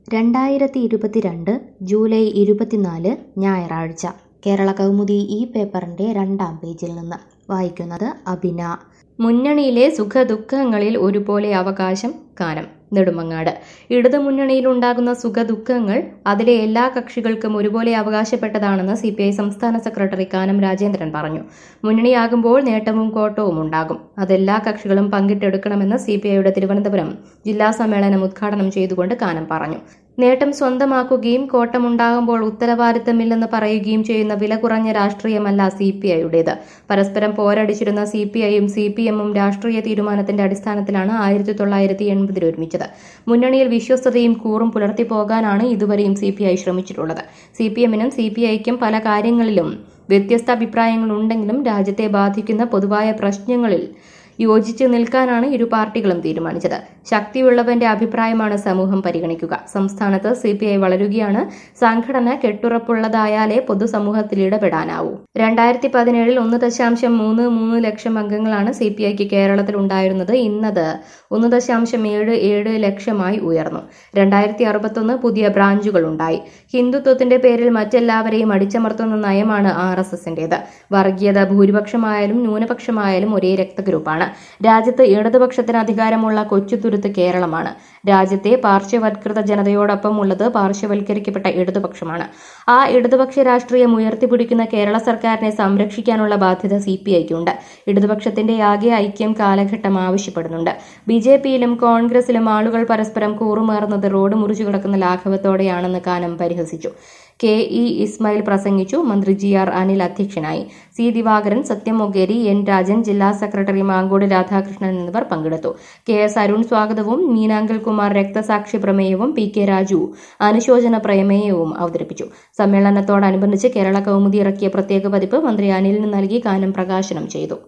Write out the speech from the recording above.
2022 July 24 ഞായറാഴ്ച കേരള കൗമുദി ഈ പേപ്പറിന്റെ 2-ാം പേജിൽ നിന്ന് വായിക്കുന്നത് അബിന. മുന്നണിയിലെ സുഖദുഃഖങ്ങളിൽ ഒരുപോലെ അവകാശം കാനം. നെടുമങ്ങാട്. ഇടതു മുന്നണിയിലുണ്ടാകുന്ന സുഖദുഃഖങ്ങൾ അതിലെ എല്ലാ കക്ഷികൾക്കും ഒരുപോലെ അവകാശപ്പെട്ടതാണെന്ന് CPI സംസ്ഥാന സെക്രട്ടറി കാനം രാജേന്ദ്രൻ പറഞ്ഞു. മുന്നണിയാകുമ്പോൾ നേട്ടവും കോട്ടവും ഉണ്ടാകും. അതെല്ലാ കക്ഷികളും പങ്കിട്ടെടുക്കണമെന്ന് CPIയുടെ തിരുവനന്തപുരം ജില്ലാ സമ്മേളനം ഉദ്ഘാടനം ചെയ്തുകൊണ്ട് കാനം പറഞ്ഞു. നേട്ടം സ്വന്തമാക്കുകയും കോട്ടമുണ്ടാകുമ്പോൾ ഉത്തരവാദിത്തമില്ലെന്ന് പറയുകയും ചെയ്യുന്ന വില കുറഞ്ഞ രാഷ്ട്രീയമല്ല CPIയുടേത്. പരസ്പരം പോരടിച്ചിരുന്ന CPIയും CPMഉം രാഷ്ട്രീയ തീരുമാനത്തിന്റെ അടിസ്ഥാനത്തിലാണ് 1980 ഒരുമിച്ചത്. മുന്നണിയിൽ വിശ്വസ്തതയും കൂറും പുലർത്തിപ്പോകാനാണ് ഇതുവരെയും CPI ശ്രമിച്ചിട്ടുള്ളത്. CPMനും CPIക്കും പല കാര്യങ്ങളിലും വ്യത്യസ്ത അഭിപ്രായങ്ങളുണ്ടെങ്കിലും രാജ്യത്തെ ബാധിക്കുന്ന പൊതുവായ പ്രശ്നങ്ങളിൽ യോജിച്ച് നിൽക്കാനാണ് ഇരു പാർട്ടികളും തീരുമാനിച്ചത്. ശക്തിയുള്ളവന്റെ അഭിപ്രായമാണ് സമൂഹം പരിഗണിക്കുക. സംസ്ഥാനത്ത് CPI വളരുകയാണ്. സംഘടന കെട്ടുറപ്പുള്ളതായാലേ പൊതുസമൂഹത്തിൽ ഇടപെടാനാവൂ. 2017 1.33 ലക്ഷം അംഗങ്ങളാണ് CPIക്ക് കേരളത്തിൽ ഉണ്ടായിരുന്നത്. ഇന്നത് 1.77 ലക്ഷമായി ഉയർന്നു. 2061 പുതിയ ബ്രാഞ്ചുകൾ ഉണ്ടായി. ഹിന്ദുത്വത്തിന്റെ പേരിൽ മറ്റെല്ലാവരെയും അടിച്ചമർത്തുന്ന നയമാണ് RSSന്റേത്. വർഗീയത ഭൂരിപക്ഷമായാലും ന്യൂനപക്ഷമായാലും ഒരേ രക്തഗ്രൂപ്പാണ്. രാജ്യത്ത് ഇടതുപക്ഷത്തിന് അധികാരമുള്ള കൊച്ചുതുരുത്ത് കേരളമാണ്. രാജ്യത്തെ പാർശ്വവത്കൃത ജനതയോടൊപ്പം ഉള്ളത് പാർശ്വവൽക്കരിക്കപ്പെട്ട ഇടതുപക്ഷമാണ്. ആ ഇടതുപക്ഷ രാഷ്ട്രീയം ഉയർത്തിപ്പിടിക്കുന്ന കേരള സർക്കാരിനെ സംരക്ഷിക്കാനുള്ള ബാധ്യത CPIക്കുണ്ട്. ഇടതുപക്ഷത്തിന്റെ ആകെ ഐക്യം കാലഘട്ടം ആവശ്യപ്പെടുന്നുണ്ട്. BJPയിലും കോൺഗ്രസിലും ആളുകൾ പരസ്പരം കൂറുമാറുന്നത് റോഡ് മുറിച്ചു കിടക്കുന്ന ലാഘവത്തോടെയാണെന്ന് കാനം പരിഹസിച്ചു. KE ഇസ്മായിൽ പ്രസംഗിച്ചു. മന്ത്രി GR അനിൽ അധ്യക്ഷനായി. C ദിവാകരൻ, സത്യം മൊകേരി, N രാജൻ, ജില്ലാ സെക്രട്ടറി മാങ്കോട് രാധാകൃഷ്ണൻ എന്നിവർ പങ്കെടുത്തു. KS അരുൺ സ്വാഗതവും മീനാങ്കൽ കുമാർ രക്തസാക്ഷി പ്രമേയവും PK രാജു അനുശോചന പ്രമേയവും അവതരിപ്പിച്ചു. സമ്മേളനത്തോടനുബന്ധിച്ച് കേരള കൗമുദി ഇറക്കിയ പ്രത്യേക പതിപ്പ് മന്ത്രി അനിലിന് നൽകി കാനം പ്രകാശനം ചെയ്തു.